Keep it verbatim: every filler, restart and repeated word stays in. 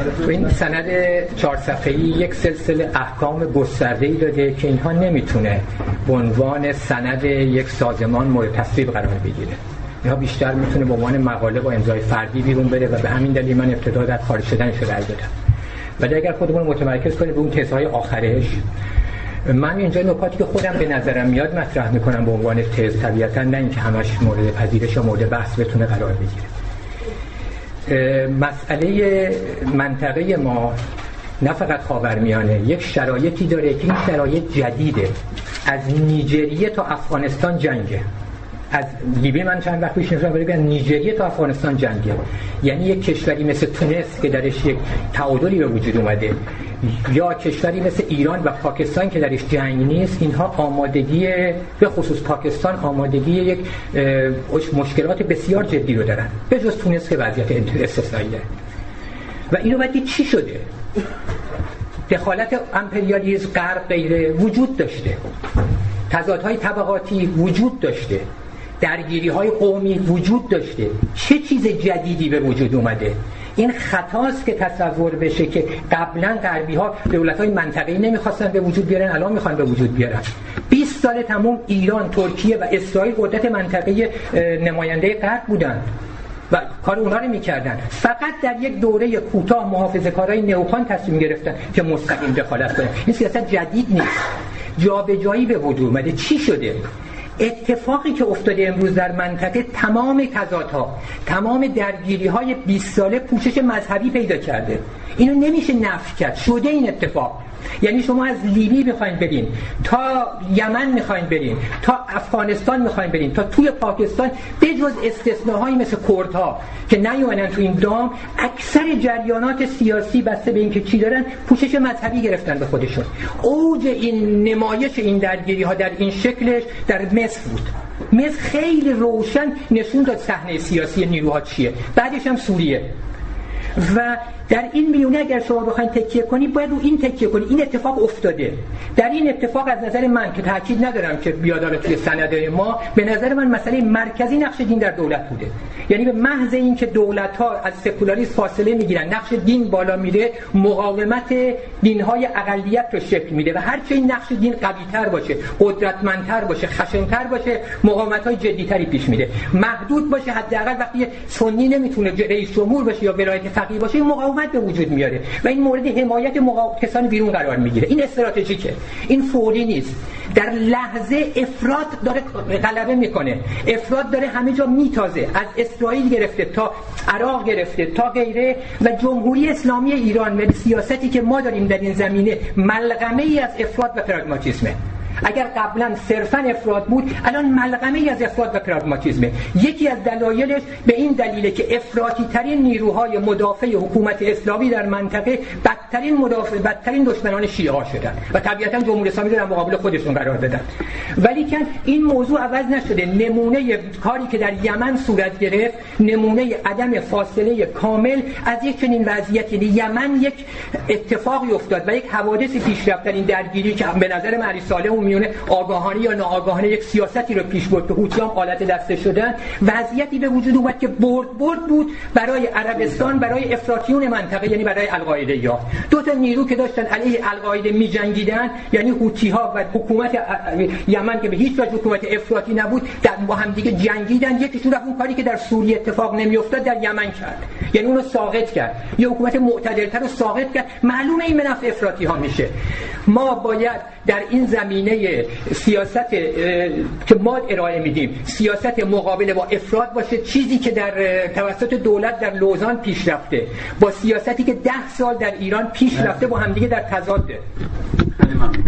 تو این سند چهار صفحه‌ای یک سلسله احکام گسترده‌ای داده که اینها نمیتونه به عنوان سند یک سازمان مورد تصویب قرار بگیره. اینها بیشتر میتونه به عنوان مقاله با امضای فردی بیرون بره و به همین دلیل من ابتدا در خارج شدنش رو رأی دادم. ولی اگر خودمون متمرکز کنیم به اون تزهای آخرش، من اینجا نکاتی که خودم به نظرم میاد مطرح میکنم به عنوان تز، طبیعتا نه اینکه همش مورد پذیرش یا مورد بحث بتونه قرار بگیره. مسئله منطقه ما نه فقط خاورمیانه یک شرایطی داره که این شرایط جدیده. از نیجریه تا افغانستان جنگه، از لیبی من چند وقت پیش نشون بگم نیجریه تا افغانستان جنگه. یعنی یک کشوری مثل تونس که درش یک تعادلی به وجود اومده، یا کشوری مثل ایران و پاکستان که درش جنگ نیست، اینها آمادگی، به خصوص پاکستان آمادگی یک مشکلات بسیار جدی رو دارن، به جز تونس که وضعیت استثنایی داره. و اینو بعد چی شده؟ دخالت امپریالیسم غرب غیره وجود داشته، تضادهای طبقاتی وجود داشته، درگیری‌های قومی وجود داشته. چه چیز جدیدی به وجود اومده؟ این خطاست که تصور بشه که قبلا غربی‌ها دولت‌های منطقه‌ای نمی‌خواستن به وجود بیارن، الان می‌خوان به وجود بیارن. بیست سال تمام ایران، ترکیه و اسرائیل قدرت منطقه‌ای نماینده غرب بودن و کار اونا رو می‌کردن. فقط در یک دوره کوتاه محافظه‌کارای نئوکان تصمیم گرفتن که مستقیم دخالت کنن. این سیاست جدید نیست. جابجایی به وجود اومده. چی شده؟ اتفاقی که افتاده امروز در منطقه، تمام تضادها، تمام درگیری‌های بیست ساله پوشش مذهبی پیدا کرده. اینو نمیشه نفی کرد. شده این اتفاق. یعنی شما از لیبی میخواین برین تا یمن، میخواین برین تا افغانستان، میخواین برین تا توی پاکستان، به جز استثناهایی مثل کردها که نیومدن تو این دام، اکثر جریانات سیاسی بسته به اینکه چی دارن پوشش مذهبی گرفتن به خودشون. اوج این نمایش این درگیری ها در این شکلش در مصر بود. مصر خیلی روشن نشون داد صحنه سیاسی نیروها چیه. بعدش هم سوریه. و در این میونه اگر شما بخواید تکیه کنی، باید رو این تکیه کنی. این اتفاق افتاده. در این اتفاق از نظر من که تاکید ندارم که بیادار توی سندهای ما، به نظر من مسئله مرکزی نقش دین در دولت بوده. یعنی به محض این که دولت‌ها از سکولاریسم فاصله میگیرن، نقش دین بالا میره، مقاومت دین‌های اقلیت رو شکل میده و هر چه این نقش دین قوی‌تر باشه، قدرتمندتر باشه، خشن‌تر باشه، مقاومت‌های جدی‌تری پیش میده. محدود باشه، حداقل وقتی سنی نمیتونه رئیس جمهور باشه یا ولایت فقیه باشه، مقاومت به وجود میاره و این مورد حمایت مقاومت کسان بیرون قرار میگیره. این استراتژیکه، این فوری نیست. در لحظه افراط داره غلبه میکنه، افراط داره همه جا میتازه، از اسرائیل گرفته تا عراق گرفته تا غیره. و جمهوری اسلامی ایران و سیاستی که ما داریم در این زمینه ملغمه ای از افراط و پراگماتیسمه. اگر قبلا صرفا افراط بود، الان ملغمه ای از افراط و پراگماتیسمه. یکی از دلایلش به این دلیله که افراطی ترین نیروهای مدافع حکومت اسلامی در منطقه بدترین مدافع بدترین دشمنان شیعه ها شدن و طبیعتا جمهوری اسلامی رو در مقابل خودشون قرار دادن. ولی که این موضوع عوض نشده. نمونه کاری که در یمن صورت گرفت، نمونه عدم فاصله کامل از یک چنین وضعیتی. یمن یک اتفاقی افتاد و یک حوادثی پیش رفت در این درگیری که به نظر من علی صالح میونه آگاهانه یا ناآگاهانه یک سیاستی رو پیش برد که حوثی‌ها آلت دسته شدن. وضعیتی به وجود اومد که برد برد بود برای عربستان، برای افراطیون منطقه، یعنی برای القاعده‌ها. دو تا نیرو که داشتن علیه القاعده می‌جنگیدن، یعنی حوثی‌ها و حکومت یمن که به هیچ وجه حکومت افراطی نبود، در با هم دیگه جنگیدن. یکیشون رفت اون کاری که در سوریه اتفاق نمی‌افتاد در یمن کرد، یعنی اون رو ساقط کرد. یه حکومت معتدل‌تر رو ساقط کرد. معلومه این به نفع افراطی‌ها میشه. ما باید در این زمینه سیاست که ما ارائه میدیم، سیاست مقابله با افراط باشه، چیزی که در توسط دولت در لوزان پیش رفته با سیاستی که ده سال در ایران پیش رفته با همدیگه در تضاده.